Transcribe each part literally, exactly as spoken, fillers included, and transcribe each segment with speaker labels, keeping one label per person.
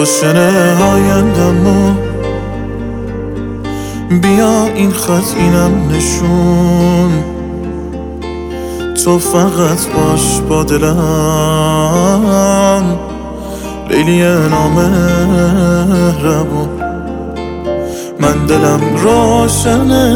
Speaker 1: روشن آیندمو بیا این خط اینم نشون، تو فقط باش با دلم لیلی نامهربون. من دلم روشنه،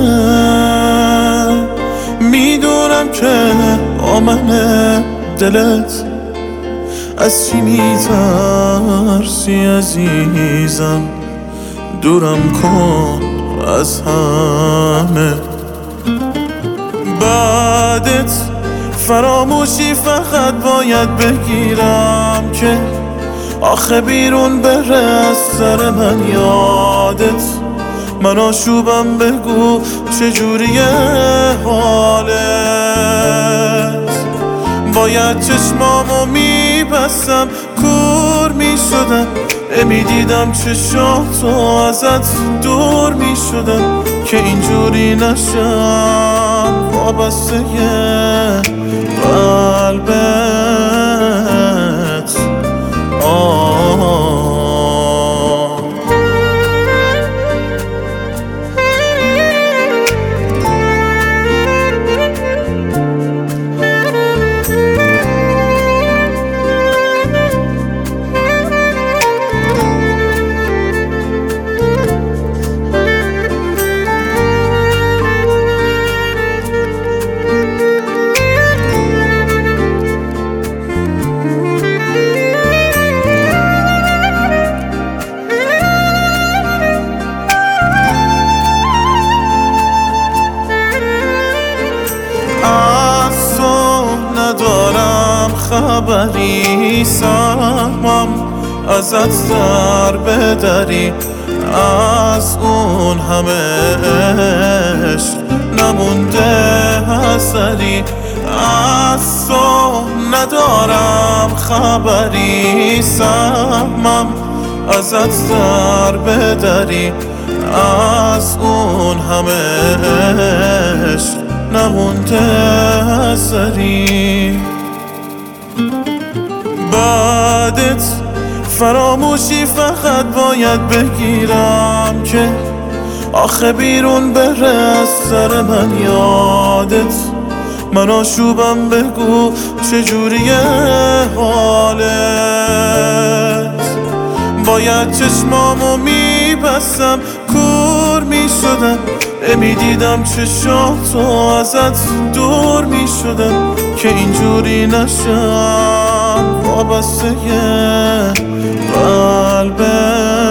Speaker 1: میدونم که آمنه دلت از چی میترسی عزیزم، دورم کن از همه. بعدت فراموشی فقط باید بگیرم که آخه بیرون بره از سر من یادت. من آشوبم بگو چجوریه حالت، باید چشمامو میبستم کور میشدم، نمیدیدم چشاتو ازت دور میشدم که اینجوری نشم وابسته قلبت. آه ندارم خبری، سهمم ازت در بدری، از اون همه عشق نمونده اثری. از تو ندارم خبری، سهمم ازت در بدری، از اون همه عشق نمونده اثری. بعدت فراموشی فقط باید بگیرم که آخه بیرون بره از سر من یادت. من آشوبم بگو چجوریه حالت، باید چشمامو میبستم کور میشدم، نمیدیدم چشاتو ازت دور میشدم که اینجوری نشم وابسته قلبت.